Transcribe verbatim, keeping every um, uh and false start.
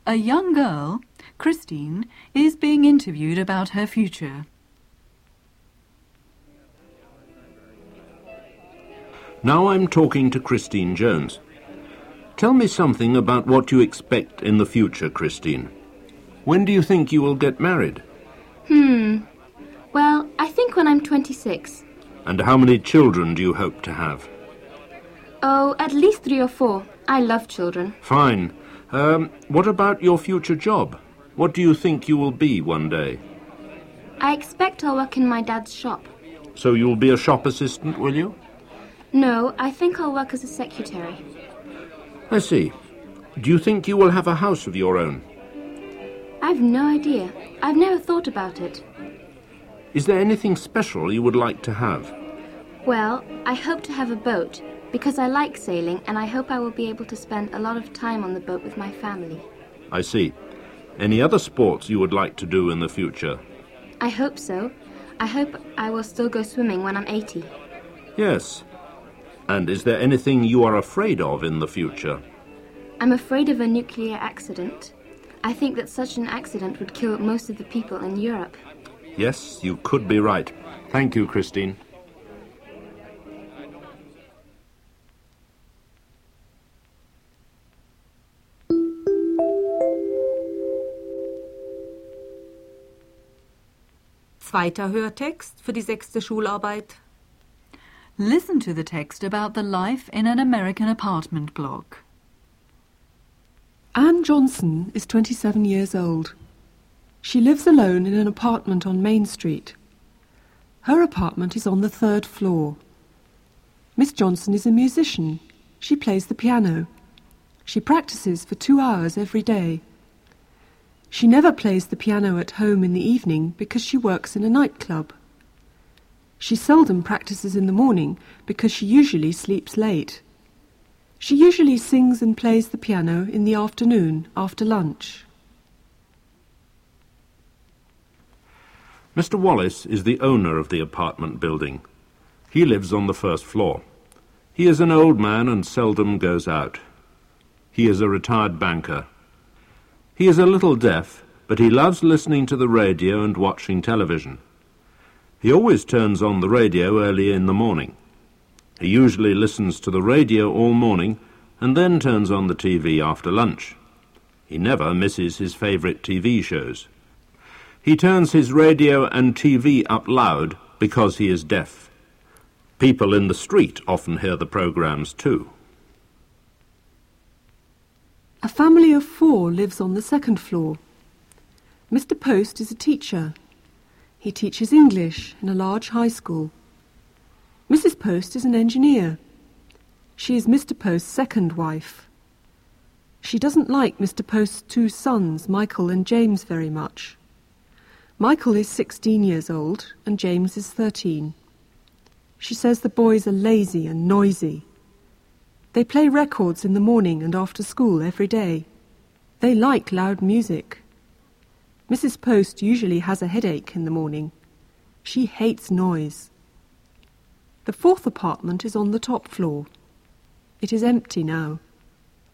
A young girl, Christine, is being interviewed about her future. Now I'm talking to Christine Jones. Tell me something about what you expect in the future, Christine. When do you think you will get married? Hmm. Well, I think when I'm twenty-six. And how many children do you hope to have? Oh, at least three or four. I love children. Fine. Um, what about your future job? What do you think you will be one day? I expect I'll work in my dad's shop. So you'll be a shop assistant, will you? No, I think I'll work as a secretary. I see. Do you think you will have a house of your own? I've no idea. I've never thought about it. Is there anything special you would like to have? Well, I hope to have a boat, because I like sailing, and I hope I will be able to spend a lot of time on the boat with my family. I see. Any other sports you would like to do in the future? I hope so. I hope I will still go swimming when I'm eighty. Yes. And is there anything you are afraid of in the future? I'm afraid of a nuclear accident. I think that such an accident would kill most of the people in Europe. Yes, you could be right. Thank you, Christine. Zweiter Hörtext für die sechste Schularbeit. Listen to the text about the life in an American apartment block. Anne Johnson is twenty-seven years old. She lives alone in an apartment on Main Street. Her apartment is on the third floor. Miss Johnson is a musician. She plays the piano. She practices for two hours every day. She never plays the piano at home in the evening because she works in a nightclub. She seldom practices in the morning because she usually sleeps late. She usually sings and plays the piano in the afternoon after lunch. Mister Wallace is the owner of the apartment building. He lives on the first floor. He is an old man and seldom goes out. He is a retired banker. He is a little deaf, but he loves listening to the radio and watching television. He always turns on the radio early in the morning. He usually listens to the radio all morning and then turns on the T V after lunch. He never misses his favourite T V shows. He turns his radio and T V up loud because he is deaf. People in the street often hear the programmes too. A family of four lives on the second floor. Mister Post is a teacher. He teaches English in a large high school. Missus Post is an engineer. She is Mister Post's second wife. She doesn't like Mister Post's two sons, Michael and James, very much. Michael is sixteen years old and James is thirteen. She says the boys are lazy and noisy. They play records in the morning and after school every day. They like loud music. Missus Post usually has a headache in the morning. She hates noise. The fourth apartment is on the top floor. It is empty now.